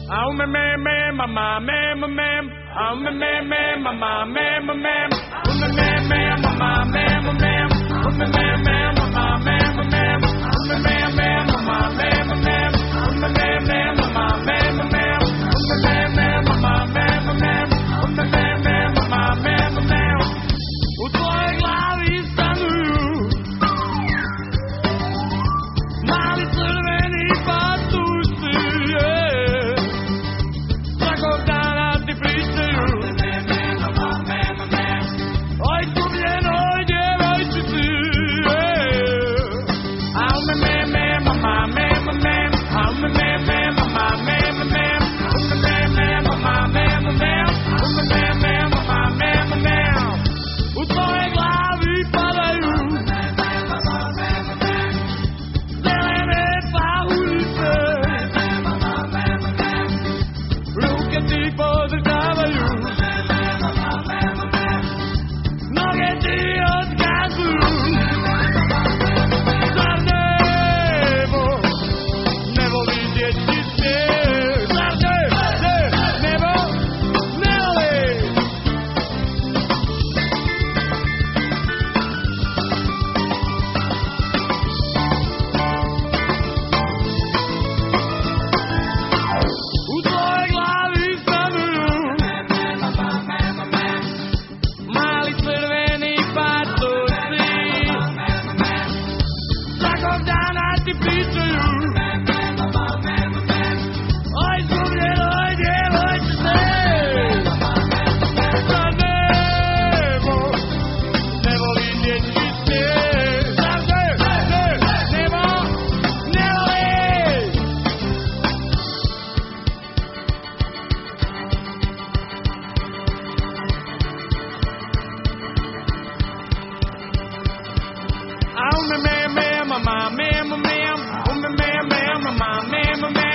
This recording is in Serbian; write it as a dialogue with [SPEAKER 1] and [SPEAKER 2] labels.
[SPEAKER 1] Oh, me, mama, ma'am. Oh, me, mama, ma'am. Oh, me, mama, ma'am. Oh, me, mama, ma'am. Oh, me, mama, ma'am. Oh, me, mama, ma'am. Oh, me, mama, ma'am. Oh, me, mama, ma'am. U tvojoj glavi stanuju mali crveni patusi, svakog dana ti pričaju o izgubljenoj djevojčici. Au me, mama, ma'am. Au me, mama, ma'am. Au me, mama, ma'am. Au me, mama, ma'am. U tvojoj glavi padaju zelene pahulice, ruke ti podržavaju, noge ti otkazuju. Zar nebo ne voli dječji smijeh? Zar nebo ne voli? U tvojoj glavi stanuju mali crveni patusi, svakog dana ti pričaju o izgubljenoj djevojčici. Zar nebo ne voli dječji smijeh? Zar nebo ne voli? Oh, me, mama, ma'am. Oh, me, mama, ma'am.